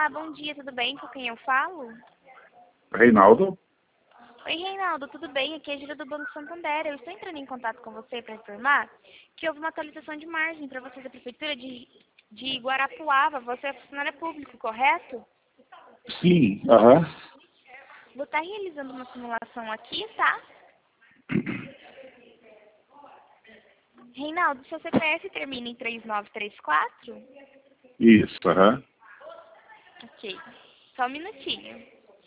Olá, bom dia, tudo bem? Com quem eu falo? Reinaldo? Oi, Reinaldo, tudo bem? Aqui é a Júlia do Banco Santander. Eu estou entrando em contato com você para informar que houve uma atualização de margem para você da Prefeitura de Guarapuava. Você é funcionário público, correto? Sim, aham. Vou estar realizando uma simulação aqui, tá? Reinaldo, seu CPF termina em 3934? Isso, aham. Ok. Só um minutinho.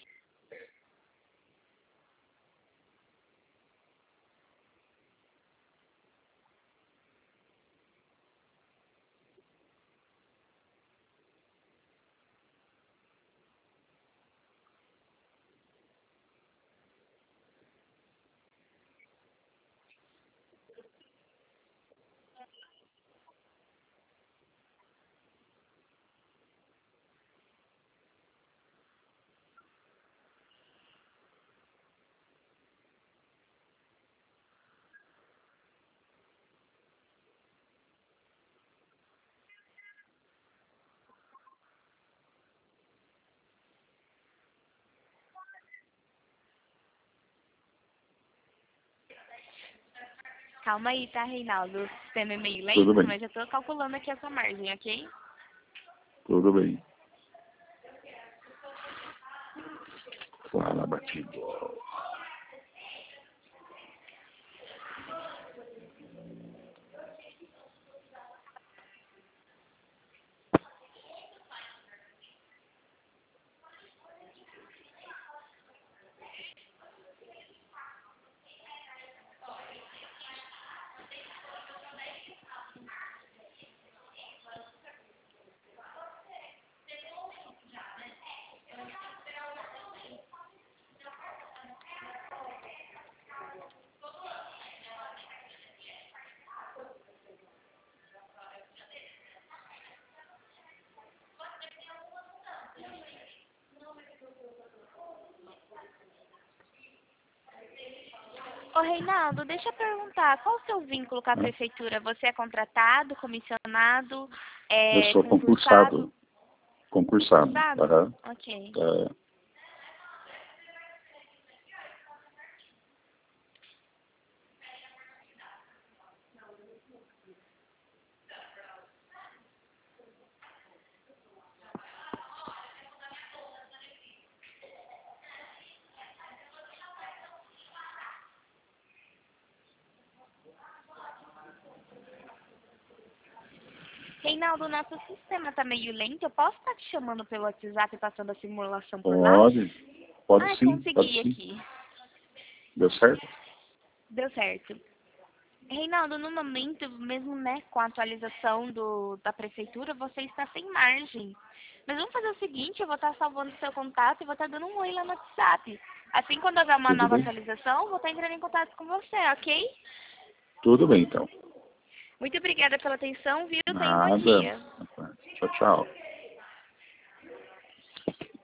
Calma aí, tá, Reinaldo? O sistema é meio Tudo lento, bem, mas já estou calculando aqui a sua margem, ok? tudo bem. Fala, batido. Ô, Reinaldo, deixa eu perguntar, qual o seu vínculo com a Né? prefeitura? Você é contratado, comissionado, Eu sou concursado? concursado, Concursado? aham. Ok. É, Reinaldo, nosso sistema tá meio lento. Eu posso estar te chamando pelo WhatsApp e passando a simulação por lá? pode Ah, sim, pode consegui sim. aqui. Deu certo? Deu certo. Reinaldo, no momento, mesmo né, com a atualização da prefeitura, você está sem margem. Mas vamos fazer o seguinte, eu vou estar salvando o seu contato e vou estar dando um oi lá no WhatsApp. Assim, quando houver uma Tudo nova bem? atualização, vou estar entrando em contato com você, ok? Tudo bem, então. Muito obrigada pela atenção, viu? Tenha um bom Nada. dia. Tchau, tchau.